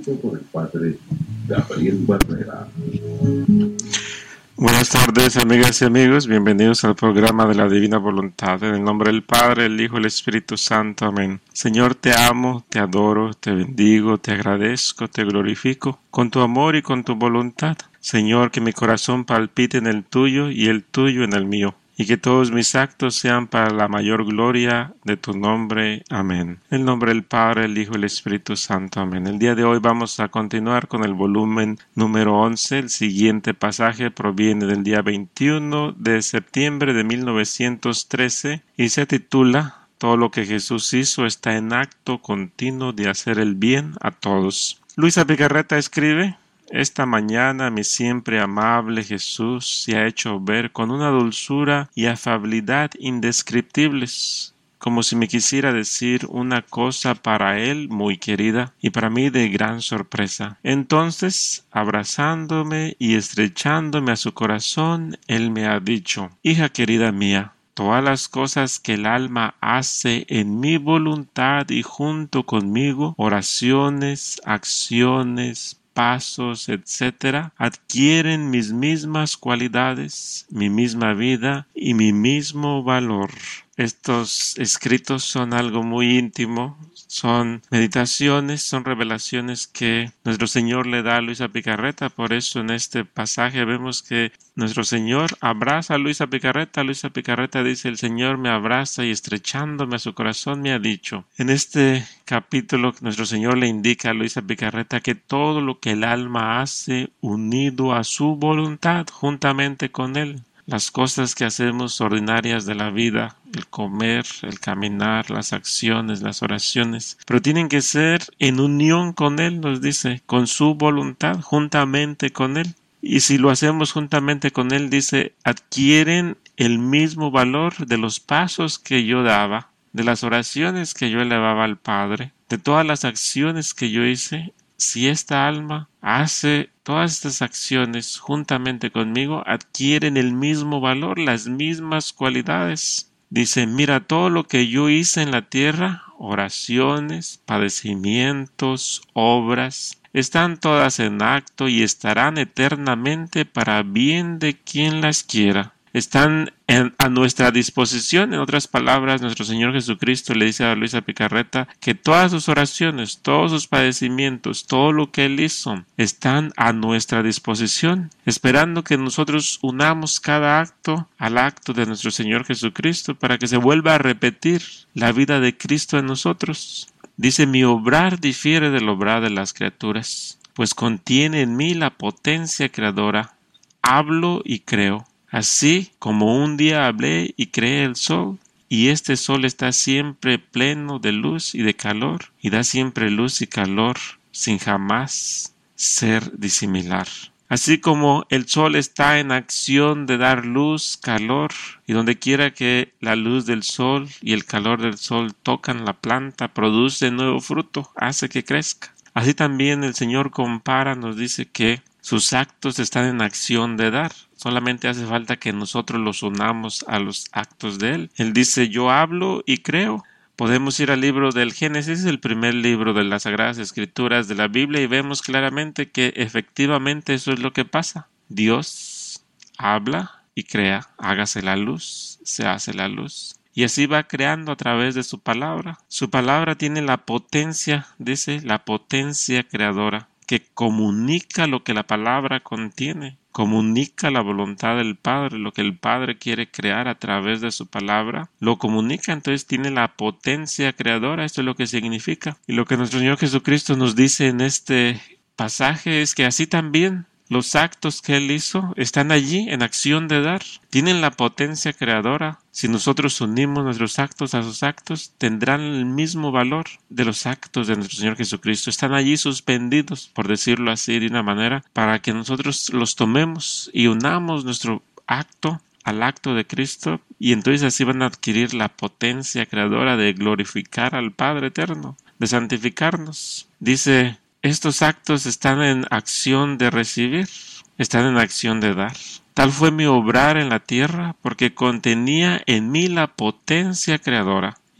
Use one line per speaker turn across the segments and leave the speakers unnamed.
escrito por el padre Gabriel Barrera.
Buenas tardes, amigas y amigos. Bienvenidos al programa de la Divina Voluntad. En el nombre del Padre, el Hijo y el Espíritu Santo. Amén. Señor, te amo, te adoro, te bendigo, te agradezco, te glorifico con tu amor y con tu voluntad. Señor, que mi corazón palpite en el tuyo y el tuyo en el mío, y que todos mis actos sean para la mayor gloria de tu nombre. Amén. En el nombre del Padre, el Hijo y el Espíritu Santo. Amén. El día de hoy vamos a continuar con el volumen número 11. El siguiente pasaje proviene del día 21 de septiembre de 1913 y se titula Todo lo que Jesús hizo está en acto continuo de hacer el bien a todos. Luisa Picarreta escribe: esta mañana mi siempre amable Jesús se ha hecho ver con una dulzura y afabilidad indescriptibles, como si me quisiera decir una cosa para él muy querida y para mí de gran sorpresa. Entonces, abrazándome y estrechándome a su corazón, él me ha dicho: hija querida mía, todas las cosas que el alma hace en mi voluntad y junto conmigo, oraciones, acciones, pasos, etc., adquieren mis mismas cualidades, mi misma vida y mi mismo valor. Estos escritos son algo muy íntimo, son meditaciones, son revelaciones que nuestro Señor le da a Luisa Picarreta. Por eso en este pasaje vemos que nuestro Señor abraza a Luisa Picarreta. Luisa Picarreta dice: el Señor me abraza y estrechándome a su corazón me ha dicho. En este capítulo nuestro Señor le indica a Luisa Picarreta que todo lo que el alma hace unido a su voluntad, juntamente con Él, las cosas que hacemos ordinarias de la vida, el comer, el caminar, las acciones, las oraciones, pero tienen que ser en unión con Él, nos dice, con su voluntad, juntamente con Él. Y si lo hacemos juntamente con Él, dice, adquieren el mismo valor de los pasos que yo daba, de las oraciones que yo elevaba al Padre, de todas las acciones que yo hice. Si esta alma hace todas estas acciones juntamente conmigo, adquieren el mismo valor, las mismas cualidades. Dice: mira, todo lo que yo hice en la tierra, oraciones, padecimientos, obras, están todas en acto y estarán eternamente para bien de quien las quiera. Están a nuestra disposición. En otras palabras, nuestro Señor Jesucristo le dice a Luisa Picarreta que todas sus oraciones, todos sus padecimientos, todo lo que Él hizo, están a nuestra disposición, esperando que nosotros unamos cada acto al acto de nuestro Señor Jesucristo para que se vuelva a repetir la vida de Cristo en nosotros. Dice: mi obrar difiere del obrar de las criaturas, pues contiene en mí la potencia creadora. Hablo y creo. Así como un día hablé y creé el sol, y este sol está siempre pleno de luz y de calor, y da siempre luz y calor sin jamás ser disimilar. Así como el sol está en acción de dar luz, calor, y donde quiera que la luz del sol y el calor del sol tocan la planta, produce nuevo fruto, hace que crezca. Así también el Señor compara, nos dice que sus actos están en acción de dar. Solamente hace falta que nosotros los unamos a los actos de Él. Él dice: yo hablo y creo. Podemos ir al libro del Génesis, el primer libro de las Sagradas Escrituras de la Biblia, y vemos claramente que efectivamente eso es lo que pasa. Dios habla y crea. Hágase la luz, se hace la luz. Y así va creando a través de su palabra. Su palabra tiene la potencia, dice, la potencia creadora, que comunica lo que la palabra contiene, comunica la voluntad del Padre, lo que el Padre quiere crear a través de su palabra, lo comunica, entonces tiene la potencia creadora. Esto es lo que significa. Y lo que nuestro Señor Jesucristo nos dice en este pasaje es que así también los actos que Él hizo están allí en acción de dar. Tienen la potencia creadora. Si nosotros unimos nuestros actos a sus actos, tendrán el mismo valor de los actos de nuestro Señor Jesucristo. Están allí suspendidos, por decirlo así de una manera, para que nosotros los tomemos y unamos nuestro acto al acto de Cristo, y entonces así van a adquirir la potencia creadora de glorificar al Padre eterno, de santificarnos. Dice: estos actos están en acción de recibir, están en acción de dar. Tal fue mi obrar en la tierra, porque contenía en mí la potencia creadora.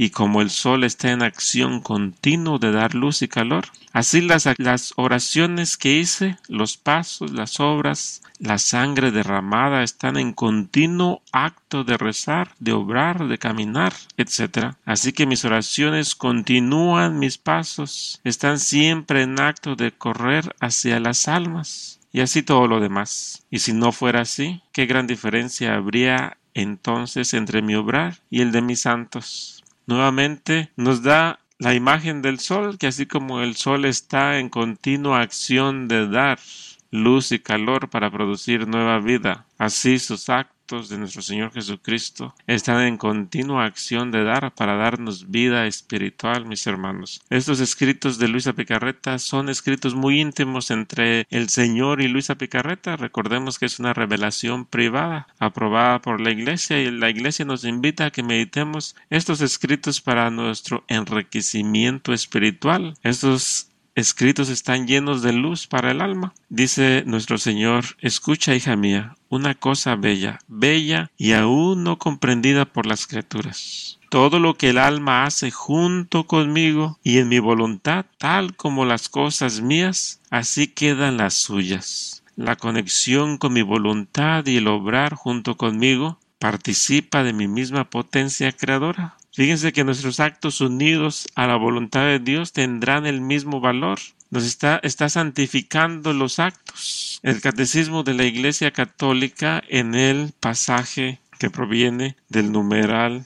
y como el sol está en acción continua de dar luz y calor, así las oraciones que hice, los pasos, las obras, la sangre derramada están en continuo acto de rezar, de obrar, de caminar, etc. Así que mis oraciones continúan, mis pasos están siempre en acto de correr hacia las almas. Y así todo lo demás. Y si no fuera así, ¿qué gran diferencia habría entonces entre mi obrar y el de mis santos? Nuevamente nos da la imagen del sol, que así como el sol está en continua acción de dar luz y calor para producir nueva vida, así sus actos de nuestro Señor Jesucristo están en continua acción de dar para darnos vida espiritual, mis hermanos. Estos escritos de Luisa Picarreta son escritos muy íntimos entre el Señor y Luisa Picarreta. Recordemos que es una revelación privada aprobada por la Iglesia, y la Iglesia nos invita a que meditemos estos escritos para nuestro enriquecimiento espiritual. Estos escritos están llenos de luz para el alma. Dice nuestro Señor: escucha, hija mía, una cosa bella, bella y aún no comprendida por las criaturas. Todo lo que el alma hace junto conmigo y en mi voluntad, tal como las cosas mías, así quedan las suyas. La conexión con mi voluntad y el obrar junto conmigo participa de mi misma potencia creadora. Fíjense que nuestros actos unidos a la voluntad de Dios tendrán el mismo valor. Nos está santificando los actos. El Catecismo de la Iglesia Católica, en el pasaje que proviene del numeral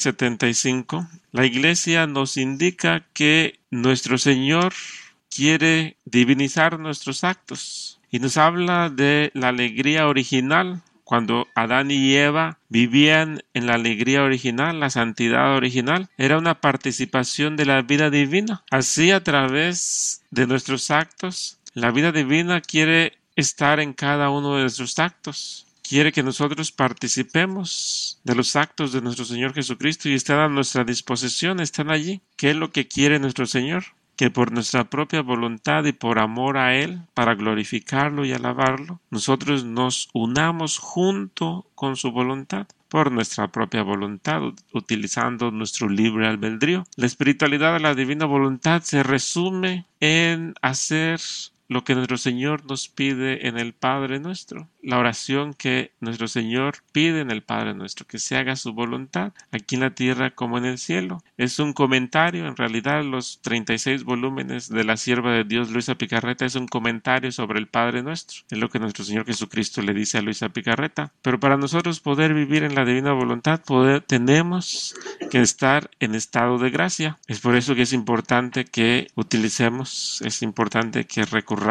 375, la Iglesia nos indica que nuestro Señor quiere divinizar nuestros actos y nos habla de la alegría original. Cuando Adán y Eva vivían en la alegría original, la santidad original, era una participación de la vida divina. Así, a través de nuestros actos, la vida divina quiere estar en cada uno de nuestros actos. Quiere que nosotros participemos de los actos de nuestro Señor Jesucristo y están a nuestra disposición, están allí. ¿Qué es lo que quiere nuestro Señor? Que por nuestra propia voluntad y por amor a Él, para glorificarlo y alabarlo, nosotros nos unamos junto con su voluntad, por nuestra propia voluntad, utilizando nuestro libre albedrío. La espiritualidad de la divina voluntad se resume en hacer lo que nuestro Señor nos pide en el Padre Nuestro. La oración que nuestro Señor pide en el Padre Nuestro, que se haga su voluntad, aquí en la tierra como en el cielo. Es un comentario, en realidad los 36 volúmenes de la sierva de Dios Luisa Picarreta es un comentario sobre el Padre Nuestro. Es lo que nuestro Señor Jesucristo le dice a Luisa Picarreta. Pero para nosotros poder vivir en la divina voluntad, tenemos que estar en estado de gracia. Es por eso que es importante que utilicemos, es importante que recurramos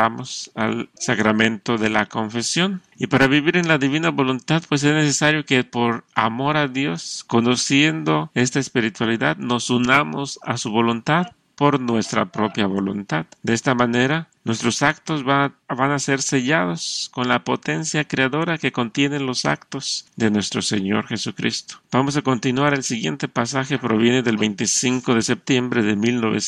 al sacramento de la confesión. Y para vivir en la divina voluntad, pues es necesario que por amor a Dios, conociendo esta espiritualidad, nos unamos a su voluntad por nuestra propia voluntad. De esta manera, nuestros actos van a ser sellados con la potencia creadora que contienen los actos de nuestro Señor Jesucristo. Vamos a continuar. El siguiente pasaje proviene del 25 de septiembre de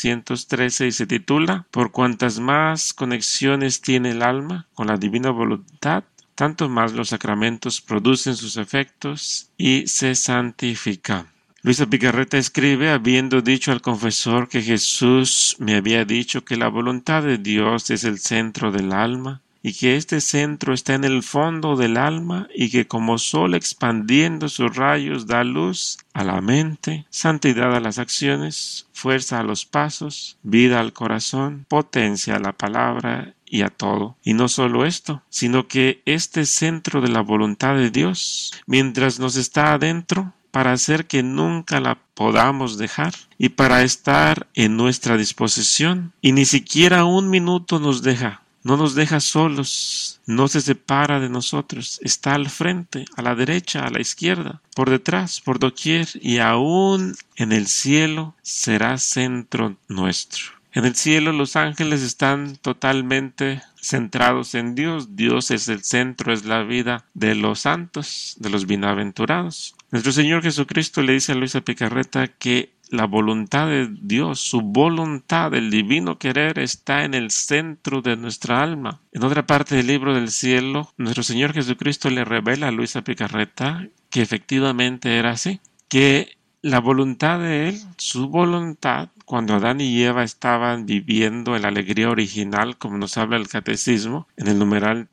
1913 y se titula: Por cuantas más conexiones tiene el alma con la divina voluntad, tanto más los sacramentos producen sus efectos y se santifican. Luisa Picarreta escribe: habiendo dicho al confesor que Jesús me había dicho que la voluntad de Dios es el centro del alma y que este centro está en el fondo del alma y que como sol expandiendo sus rayos da luz a la mente, santidad a las acciones, fuerza a los pasos, vida al corazón, potencia a la palabra y a todo. Y no solo esto, sino que este centro de la voluntad de Dios, mientras nos está adentro, para hacer que nunca la podamos dejar y para estar en nuestra disposición, y ni siquiera un minuto nos deja. No nos deja solos, no se separa de nosotros, está al frente, a la derecha, a la izquierda, por detrás, por doquier, y aún en el cielo será centro nuestro. En el cielo los ángeles están totalmente centrados en Dios. Dios es el centro, es la vida de los santos, de los bienaventurados. Nuestro Señor Jesucristo le dice a Luisa Picarreta que la voluntad de Dios, su voluntad, el divino querer, está en el centro de nuestra alma. En otra parte del libro del cielo, nuestro Señor Jesucristo le revela a Luisa Picarreta que efectivamente era así, que la voluntad de Él, su voluntad, cuando Adán y Eva estaban viviendo en la alegría original, como nos habla el Catecismo, en el numeral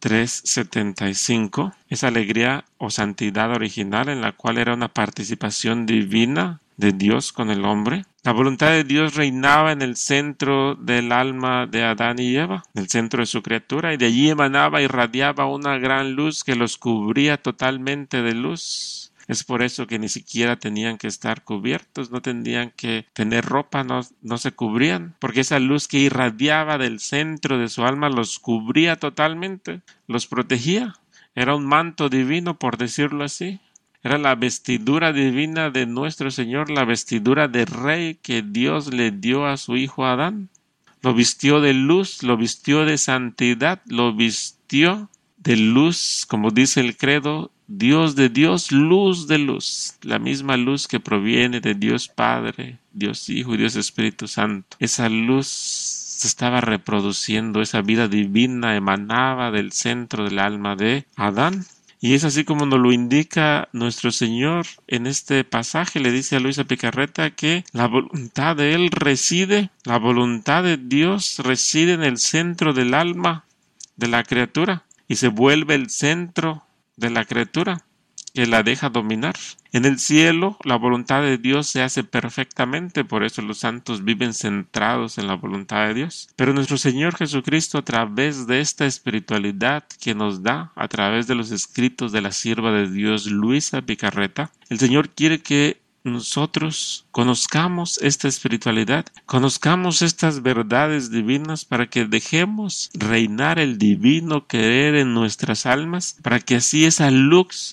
375, esa alegría o santidad original en la cual era una participación divina de Dios con el hombre. La voluntad de Dios reinaba en el centro del alma de Adán y Eva, en el centro de su criatura, y de allí emanaba y radiaba una gran luz que los cubría totalmente de luz. Es por eso que ni siquiera tenían que estar cubiertos, no tenían que tener ropa, no se cubrían, porque esa luz que irradiaba del centro de su alma los cubría totalmente, los protegía. Era un manto divino, por decirlo así. Era la vestidura divina de nuestro Señor, la vestidura de rey que Dios le dio a su hijo Adán. Lo vistió de luz, lo vistió de santidad, lo vistió de luz, como dice el credo, Dios de Dios, luz de luz, la misma luz que proviene de Dios Padre, Dios Hijo y Dios Espíritu Santo. Esa luz se estaba reproduciendo, esa vida divina emanaba del centro del alma de Adán. Y es así como nos lo indica nuestro Señor en este pasaje. Le dice a Luisa Picarreta que la voluntad de Él reside, la voluntad de Dios reside en el centro del alma de la criatura y se vuelve el centro de la criatura que la deja dominar. En el cielo la voluntad de Dios se hace perfectamente, por eso los santos viven centrados en la voluntad de Dios. Pero nuestro Señor Jesucristo, a través de esta espiritualidad que nos da, a través de los escritos de la sierva de Dios Luisa Picarreta, el Señor quiere que nosotros conozcamos esta espiritualidad, conozcamos estas verdades divinas para que dejemos reinar el divino querer en nuestras almas, para que así esa luz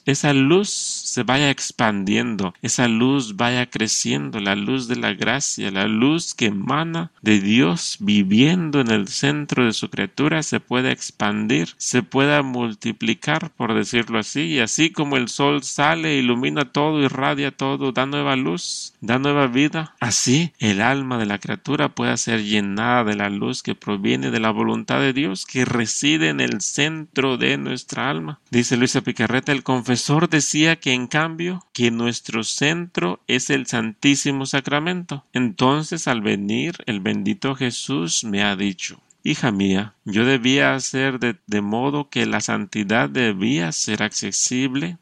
se vaya expandiendo, esa luz vaya creciendo, la luz de la gracia, la luz que emana de Dios viviendo en el centro de su criatura se pueda expandir, se pueda multiplicar, por decirlo así, y así como el sol sale, ilumina todo, irradia todo, da nueva luz, da nueva vida, así el alma de la criatura pueda ser llenada de la luz que proviene de la voluntad de Dios que reside en el centro de nuestra alma. Dice Luisa Picarreta, el confesor decía que en cambio que nuestro centro es el Santísimo Sacramento. Entonces al venir el bendito Jesús me ha dicho: hija mía, yo debía hacer de modo que la santidad debía ser accesible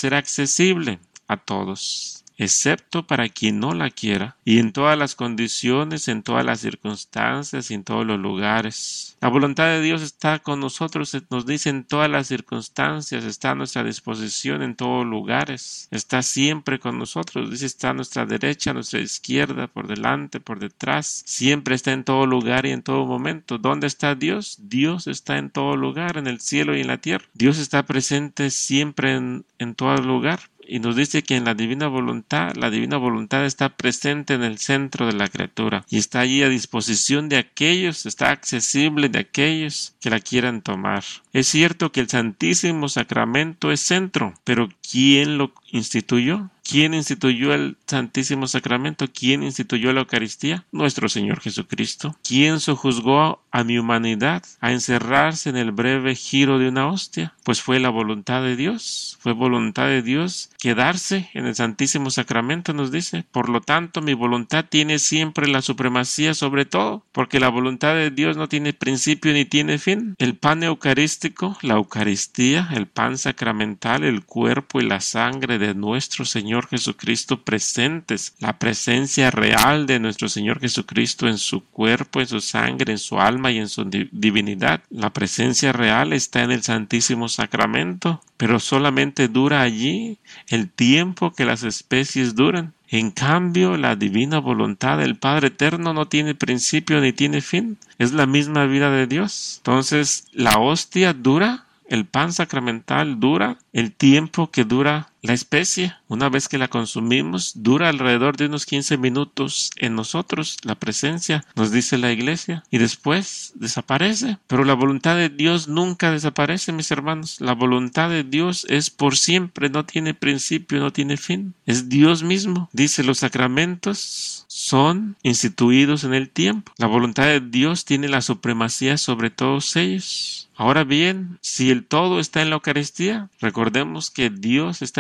a todos, excepto para quien no la quiera, y en todas las condiciones, en todas las circunstancias y en todos los lugares. La voluntad de Dios está con nosotros, nos dice en todas las circunstancias, está a nuestra disposición en todos lugares, está siempre con nosotros, dice está a nuestra derecha, a nuestra izquierda, por delante, por detrás, siempre está en todo lugar y en todo momento. ¿Dónde está Dios? Dios está en todo lugar, en el cielo y en la tierra. Dios está presente siempre en todo lugar. Y nos dice que en la divina voluntad está presente en el centro de la criatura y está allí a disposición de aquellos, está accesible de aquellos que la quieran tomar. Es cierto que el Santísimo Sacramento es centro, pero ¿quién lo instituyó? ¿Quién instituyó el Santísimo Sacramento? ¿Quién instituyó la Eucaristía? Nuestro Señor Jesucristo. ¿Quién sojuzgó a mi humanidad a encerrarse en el breve giro de una hostia? Pues fue la voluntad de Dios. Fue voluntad de Dios quedarse en el Santísimo Sacramento, nos dice. Por lo tanto, mi voluntad tiene siempre la supremacía sobre todo, porque la voluntad de Dios no tiene principio ni tiene fin. El pan eucarístico, la Eucaristía, el pan sacramental, el cuerpo y la sangre de nuestro Señor Jesucristo presentes, la presencia real de nuestro Señor Jesucristo en su cuerpo, en su sangre, en su alma y en su divinidad. La presencia real está en el Santísimo Sacramento, pero solamente dura allí el tiempo que las especies duran. En cambio, la divina voluntad del Padre Eterno no tiene principio ni tiene fin. Es la misma vida de Dios. Entonces, la hostia dura, el pan sacramental dura el tiempo que dura la especie. Una vez que la consumimos, dura alrededor de unos 15 minutos en nosotros, la presencia, nos dice la Iglesia, y después desaparece. Pero la voluntad de Dios nunca desaparece, mis hermanos. La voluntad de Dios es por siempre, no tiene principio, no tiene fin. Es Dios mismo. Dice, los sacramentos son instituidos en el tiempo. La voluntad de Dios tiene la supremacía sobre todos ellos. Ahora bien, si el todo está en la Eucaristía, recordemos que Dios está en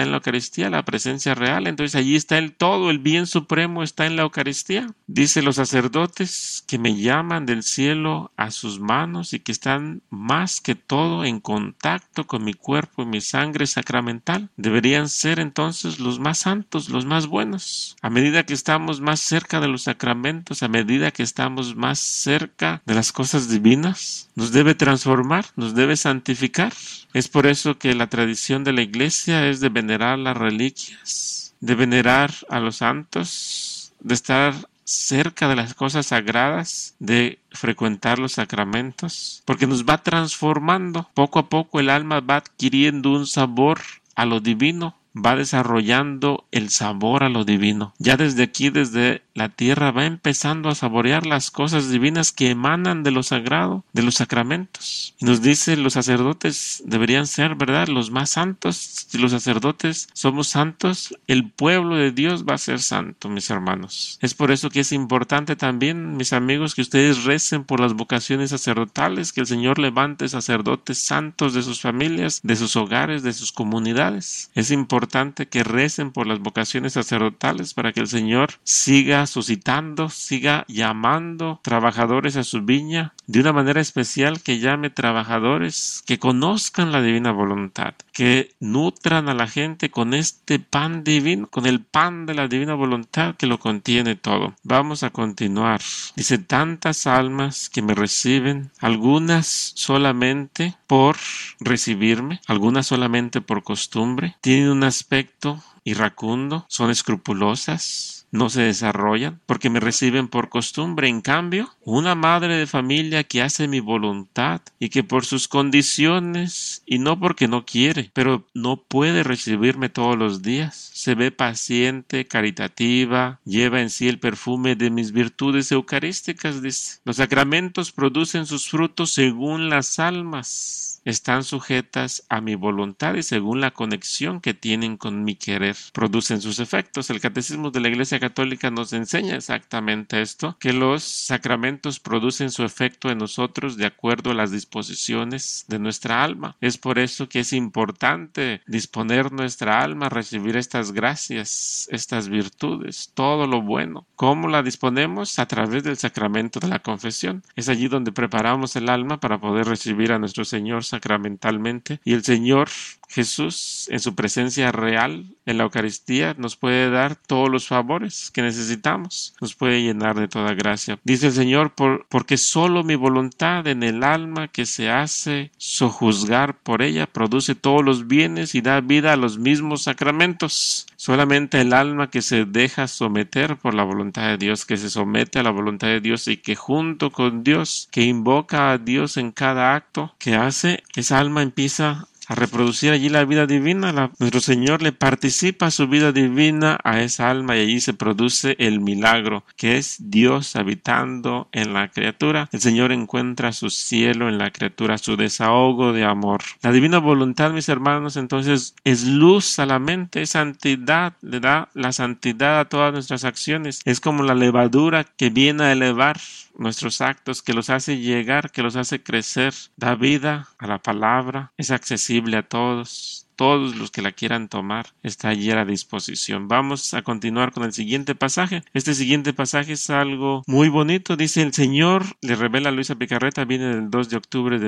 en la Eucaristía, la presencia real. Entonces allí está todo el bien supremo está en la Eucaristía. Dice los sacerdotes que me llaman del cielo a sus manos y que están más que todo en contacto con mi cuerpo y mi sangre sacramental. Deberían ser entonces los más santos, los más buenos. A medida que estamos más cerca de los sacramentos, a medida que estamos más cerca de las cosas divinas, nos debe transformar, nos debe santificar. Es por eso que la tradición de la Iglesia es de venerar las reliquias, de venerar a los santos, de estar cerca de las cosas sagradas, de frecuentar los sacramentos, porque nos va transformando. Poco a poco el alma va adquiriendo un sabor a lo divino, va desarrollando el sabor a lo divino. Ya desde aquí, desde la tierra, va empezando a saborear las cosas divinas que emanan de lo sagrado, de los sacramentos. Y nos dice, los sacerdotes deberían ser, ¿verdad?, los más santos. Si los sacerdotes somos santos, el pueblo de Dios va a ser santo, mis hermanos. Es por eso que es importante también, mis amigos, que ustedes recen por las vocaciones sacerdotales, que el Señor levante sacerdotes santos de sus familias, de sus hogares, de sus comunidades. Es importante que recen por las vocaciones sacerdotales para que el Señor siga suscitando, siga llamando trabajadores a su viña, de una manera especial que llame trabajadores que conozcan la divina voluntad, que nutran a la gente con este pan divino, con el pan de la divina voluntad que lo contiene todo. Vamos a continuar. Dice, tantas almas que me reciben, algunas solamente por recibirme, algunas solamente por costumbre, tienen un aspecto irracundo, son escrupulosas, no se desarrollan porque me reciben por costumbre. En cambio, una madre de familia que hace mi voluntad y que por sus condiciones, y no porque no quiere, pero no puede recibirme todos los días, se ve paciente, caritativa, lleva en sí el perfume de mis virtudes eucarísticas, dice. Los sacramentos producen sus frutos según las almas. Están sujetas a mi voluntad y según la conexión que tienen con mi querer, producen sus efectos. El Catecismo de la Iglesia Católica nos enseña exactamente esto, que los sacramentos producen su efecto en nosotros de acuerdo a las disposiciones de nuestra alma. Es por eso que es importante disponer nuestra alma a recibir estas gracias, estas virtudes, todo lo bueno. ¿Cómo la disponemos? A través del sacramento de la confesión. Es allí donde preparamos el alma para poder recibir a nuestro Señor sacramentalmente, y el Señor Jesús, en su presencia real en la Eucaristía, nos puede dar todos los favores que necesitamos, nos puede llenar de toda gracia. Dice el Señor, porque solo mi voluntad en el alma que se hace sojuzgar por ella produce todos los bienes y da vida a los mismos sacramentos. Solamente el alma que se deja someter por la voluntad de Dios, que se somete a la voluntad de Dios y que junto con Dios, que invoca a Dios en cada acto que hace, esa alma empieza a reproducir allí la vida divina. Nuestro Señor le participa su vida divina a esa alma y allí se produce el milagro, que es Dios habitando en la criatura. El Señor encuentra su cielo en la criatura, su desahogo de amor. La divina voluntad, mis hermanos, entonces es luz a la mente, es santidad, le da la santidad a todas nuestras acciones. Es como la levadura que viene a elevar nuestros actos, que los hace llegar, que los hace crecer, da vida a la palabra, es accesible a todos. Todos los que la quieran tomar está allí a la disposición. Vamos a continuar con el siguiente pasaje. Este siguiente pasaje es algo muy bonito. Dice, el Señor le revela a Luisa Picarreta, viene del 2 de octubre de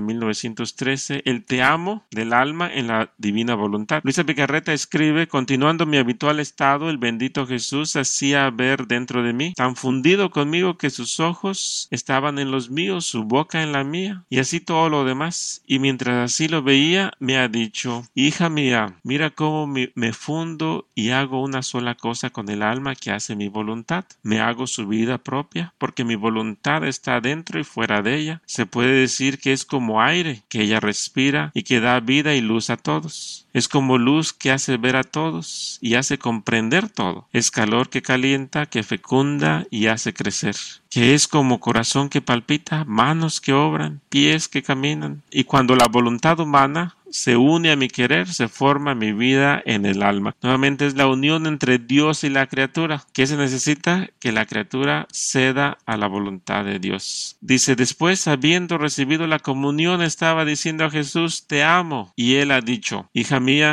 1913, el te amo del alma en la divina voluntad. Luisa Picarreta escribe, continuando mi habitual estado, el bendito Jesús hacía ver dentro de mí, tan fundido conmigo que sus ojos estaban en los míos, su boca en la mía, y así todo lo demás. Y mientras así lo veía, me ha dicho, hija mía, mira cómo me fundo y hago una sola cosa con el alma que hace mi voluntad. Me hago su vida propia, porque mi voluntad está dentro y fuera de ella. Se puede decir que es como aire que ella respira y que da vida y luz a todos. Es como luz que hace ver a todos y hace comprender todo. Es calor que calienta, que fecunda y hace crecer. Que es como corazón que palpita, manos que obran, pies que caminan. Y cuando la voluntad humana se une a mi querer, se forma mi vida en el alma. Nuevamente es la unión entre Dios y la criatura. ¿Qué se necesita? Que la criatura ceda a la voluntad de Dios. Dice, después, habiendo recibido la comunión, estaba diciendo a Jesús, te amo. Y él ha dicho, hija mía,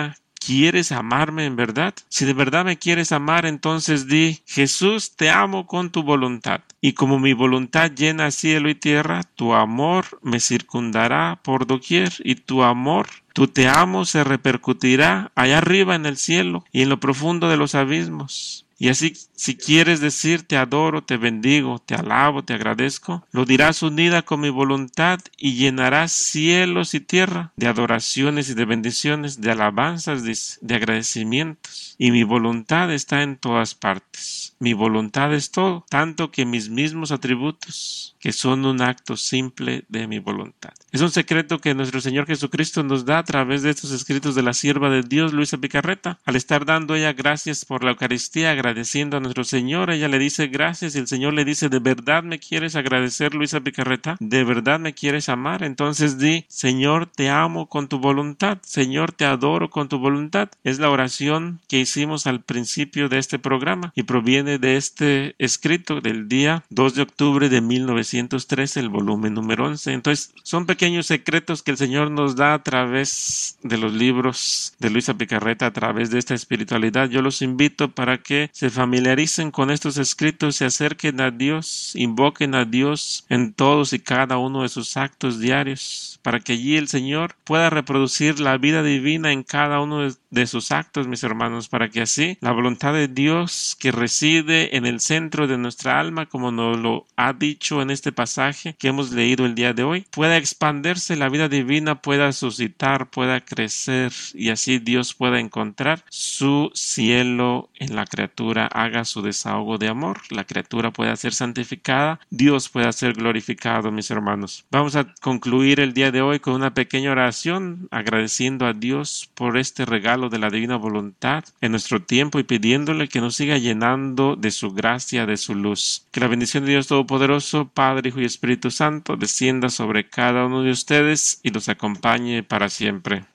¿quieres amarme en verdad? Si de verdad me quieres amar, entonces di: Jesús, te amo con tu voluntad. Y como mi voluntad llena cielo y tierra, tu amor me circundará por doquier, y tu amor, tu te amo, se repercutirá allá arriba en el cielo y en lo profundo de los abismos. Y así, si quieres decir te adoro, te bendigo, te alabo, te agradezco, lo dirás unida con mi voluntad y llenarás cielos y tierra de adoraciones y de bendiciones, de alabanzas, de agradecimientos. Y mi voluntad está en todas partes. Mi voluntad es todo, tanto que mis mismos atributos, que son un acto simple de mi voluntad. Es un secreto que nuestro Señor Jesucristo nos da a través de estos escritos de la sierva de Dios, Luisa Picarreta. Al estar dando ella gracias por la Eucaristía, agradeciendo a nuestro Señor, ella le dice gracias y el Señor le dice: ¿de verdad me quieres agradecer, Luisa Picarreta? ¿De verdad me quieres amar? Entonces di: Señor, te amo con tu voluntad. Señor, te adoro con tu voluntad. Es la oración que hicimos al principio de este programa y proviene de este escrito del día 2 de octubre de 1913, el volumen número 11. Entonces, son pequeños secretos que el Señor nos da a través de los libros de Luisa Picarreta, a través de esta espiritualidad. Yo los invito para que se familiaricen con estos escritos, se acerquen a Dios, invoquen a Dios en todos y cada uno de sus actos diarios, para que allí el Señor pueda reproducir la vida divina en cada uno de sus actos, mis hermanos, para que así la voluntad de Dios, que reside en el centro de nuestra alma, como nos lo ha dicho en este pasaje que hemos leído el día de hoy, pueda expandirse, la vida divina pueda suscitar, pueda crecer, y así Dios pueda encontrar su cielo en la criatura, haga su desahogo de amor, la criatura pueda ser santificada, Dios pueda ser glorificado, mis hermanos. Vamos a concluir el día de hoy con una pequeña oración, agradeciendo a Dios por este regalo de la divina voluntad en nuestro tiempo y pidiéndole que nos siga llenando de su gracia, de su luz. Que la bendición de Dios Todopoderoso, Padre, Hijo y Espíritu Santo, descienda sobre cada uno de ustedes y los acompañe para siempre.